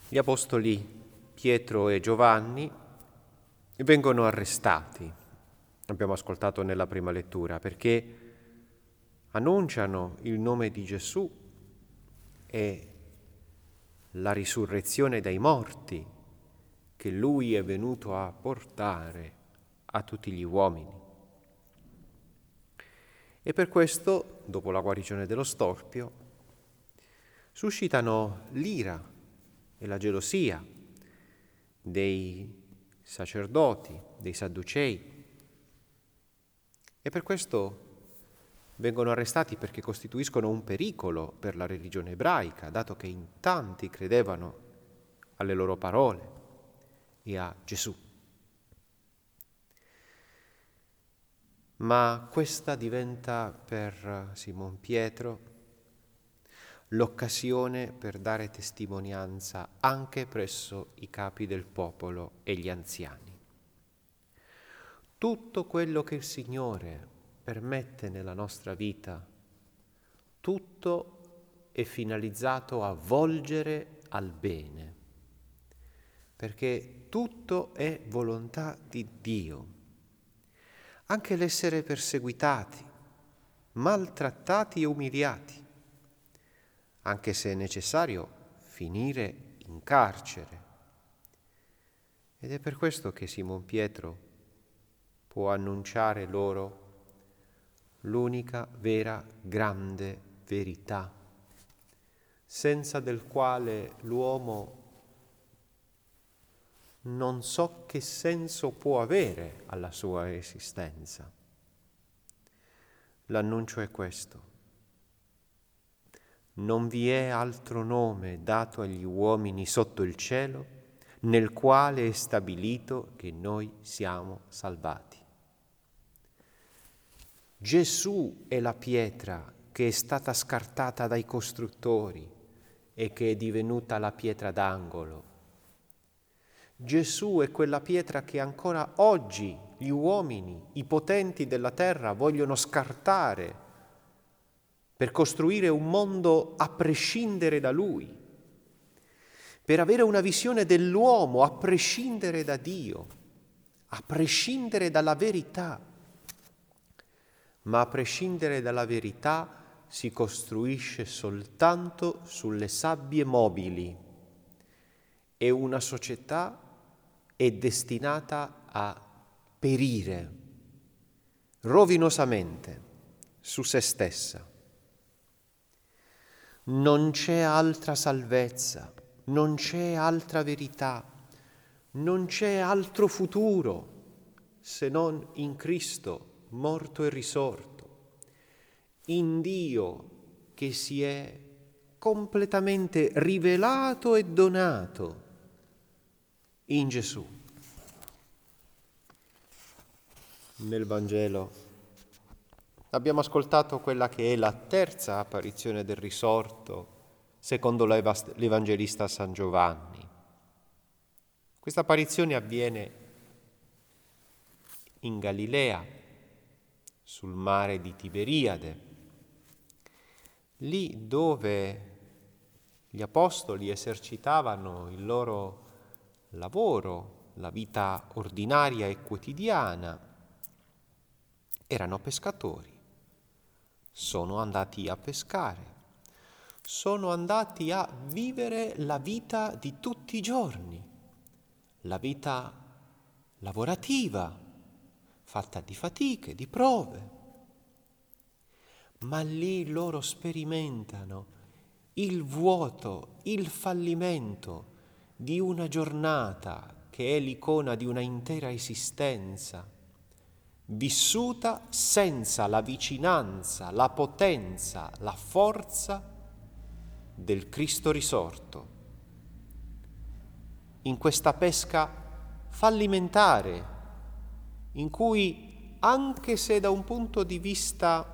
Gli apostoli Pietro e Giovanni vengono arrestati, abbiamo ascoltato nella prima lettura, perché annunciano il nome di Gesù e la risurrezione dai morti che Lui è venuto a portare a tutti gli uomini. E per questo, dopo la guarigione dello storpio, suscitano l'ira e la gelosia dei sacerdoti, dei Sadducei, e per questo vengono arrestati perché costituiscono un pericolo per la religione ebraica, dato che in tanti credevano alle loro parole e a Gesù. Ma questa diventa per Simon Pietro l'occasione per dare testimonianza anche presso i capi del popolo e gli anziani. Tutto quello che il Signore permette nella nostra vita, tutto è finalizzato a volgere al bene, perché tutto è volontà di Dio. Anche l'essere perseguitati, maltrattati e umiliati, anche se è necessario finire in carcere. Ed è per questo che Simon Pietro può annunciare loro l'unica vera grande verità, senza del quale l'uomo non so che senso può avere alla sua esistenza. L'annuncio è questo: non vi è altro nome dato agli uomini sotto il cielo nel quale è stabilito che noi siamo salvati. Gesù è la pietra che è stata scartata dai costruttori e che è divenuta la pietra d'angolo. Gesù è quella pietra che ancora oggi gli uomini, i potenti della terra, vogliono scartare per costruire un mondo a prescindere da Lui, per avere una visione dell'uomo a prescindere da Dio, a prescindere dalla verità. Ma a prescindere dalla verità si costruisce soltanto sulle sabbie mobili e una società è destinata a perire rovinosamente su se stessa. Non c'è altra salvezza, non c'è altra verità, non c'è altro futuro se non in Cristo morto e risorto, in Dio che si è completamente rivelato e donato in Gesù. Nel Vangelo abbiamo ascoltato quella che è la terza apparizione del risorto, secondo l'Evangelista San Giovanni. Questa apparizione avviene in Galilea, sul mare di Tiberiade, lì dove gli apostoli esercitavano il loro lavoro, la vita ordinaria e quotidiana. Erano pescatori, sono andati a pescare, sono andati a vivere la vita di tutti i giorni, la vita lavorativa, fatta di fatiche, di prove. Ma lì loro sperimentano il vuoto, il fallimento di una giornata che è l'icona di una intera esistenza, vissuta senza la vicinanza, la potenza, la forza del Cristo risorto. In questa pesca fallimentare, in cui, anche se da un punto di vista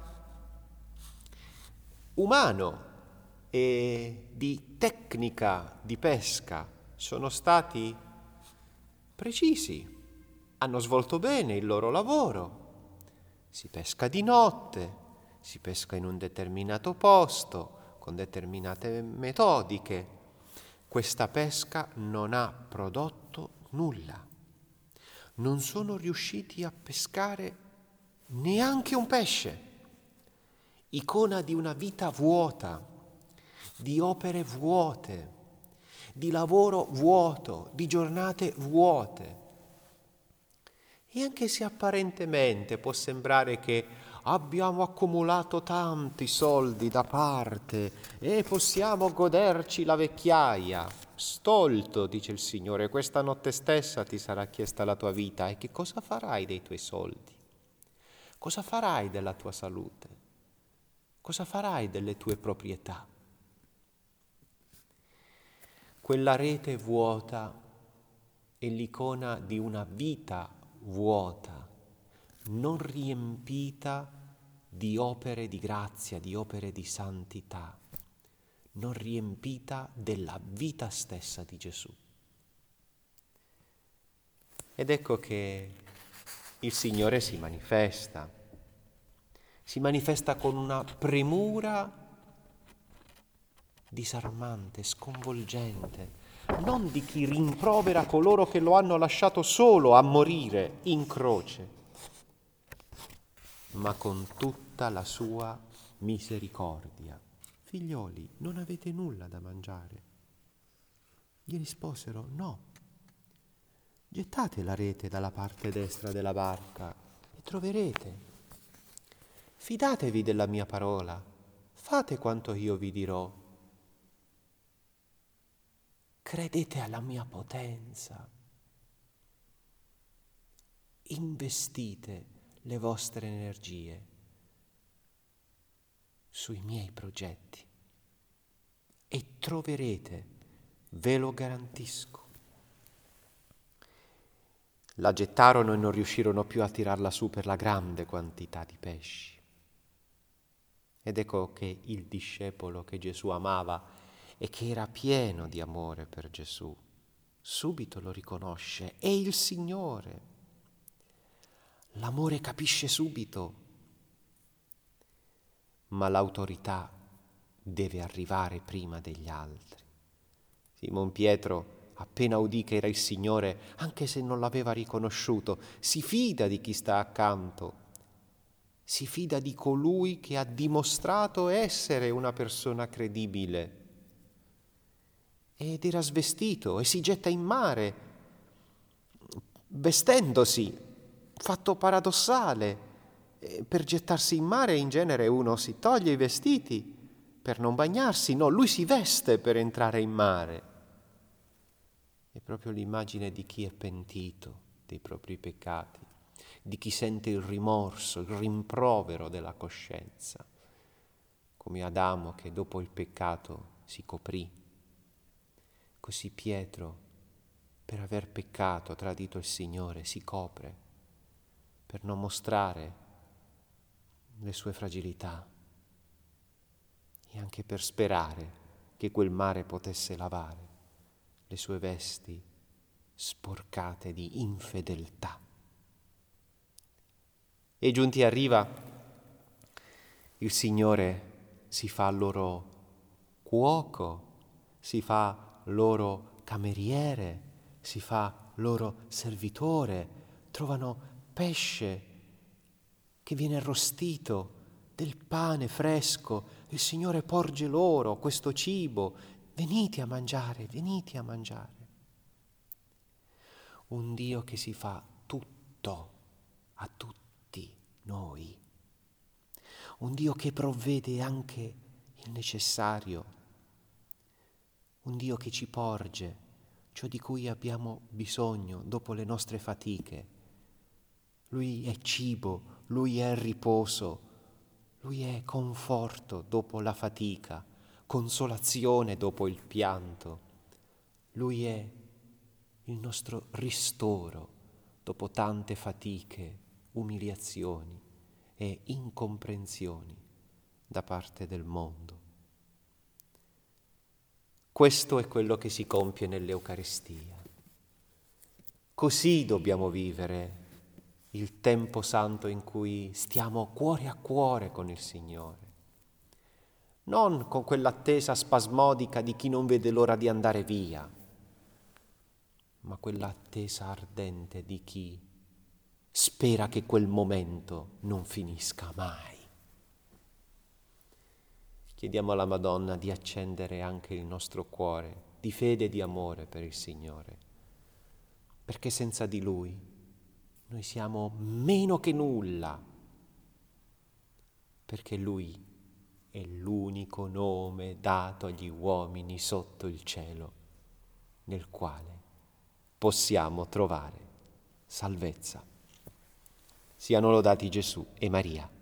umano e di tecnica di pesca sono stati precisi, hanno svolto bene il loro lavoro, si pesca di notte, si pesca in un determinato posto, con determinate metodiche. questa pesca non ha prodotto nulla. Non sono riusciti a pescare neanche un pesce, icona di una vita vuota, di opere vuote, di lavoro vuoto, di giornate vuote. E anche se apparentemente può sembrare che abbiamo accumulato tanti soldi da parte e possiamo goderci la vecchiaia, stolto, dice il Signore, questa notte stessa ti sarà chiesta la tua vita e che cosa farai dei tuoi soldi? Cosa farai della tua salute? Cosa farai delle tue proprietà? Quella rete vuota è l'icona di una vita vuota, non riempita di opere di grazia, di opere di santità, non riempita della vita stessa di Gesù. Ed ecco che il Signore si manifesta con una premura disarmante, sconvolgente, non di chi rimprovera coloro che lo hanno lasciato solo a morire in croce, ma con tutta la sua misericordia. Figlioli, non avete nulla da mangiare? Gli risposero, no. Gettate la rete dalla parte destra della barca e troverete. Fidatevi della mia parola, fate quanto io vi dirò. Credete alla mia potenza. Investite le vostre energie sui miei progetti e troverete, ve lo garantisco. La gettarono e non riuscirono più a tirarla su per la grande quantità di pesci. Ed ecco che il discepolo che Gesù amava e che era pieno di amore per Gesù, subito lo riconosce, è il Signore. L'amore capisce subito, ma l'autorità deve arrivare prima degli altri. Simon Pietro, appena udì che era il Signore, anche se non l'aveva riconosciuto, si fida di chi sta accanto, si fida di colui che ha dimostrato essere una persona credibile. Ed era svestito e si getta in mare, vestendosi, fatto paradossale. Per gettarsi in mare in genere uno si toglie i vestiti per non bagnarsi, no, lui si veste per entrare in mare. È proprio l'immagine di chi è pentito dei propri peccati, di chi sente il rimorso, il rimprovero della coscienza, come Adamo che dopo il peccato si coprì. Così Pietro, per aver peccato, ha tradito il Signore, si copre per non mostrare le sue fragilità e anche per sperare che quel mare potesse lavare le sue vesti sporcate di infedeltà. E giunti a riva, il Signore si fa loro cuoco, si fa loro cameriere, si fa loro servitore, trovano pesce che viene arrostito, del pane fresco, il Signore porge loro questo cibo, venite a mangiare, venite a mangiare. Un Dio che si fa tutto a tutti noi, un Dio che provvede anche il necessario, un Dio che ci porge ciò di cui abbiamo bisogno dopo le nostre fatiche. Lui è cibo, Lui è riposo, Lui è conforto dopo la fatica, consolazione dopo il pianto. Lui è il nostro ristoro dopo tante fatiche, umiliazioni e incomprensioni da parte del mondo. Questo è quello che si compie nell'Eucaristia. Così dobbiamo vivere il tempo santo in cui stiamo cuore a cuore con il Signore. non con quell'attesa spasmodica di chi non vede l'ora di andare via, ma quell'attesa ardente di chi spera che quel momento non finisca mai. Chiediamo alla Madonna di accendere anche il nostro cuore di fede e di amore per il Signore, perché senza di Lui noi siamo meno che nulla, perché Lui è l'unico nome dato agli uomini sotto il cielo, nel quale possiamo trovare salvezza. Siano lodati Gesù e Maria.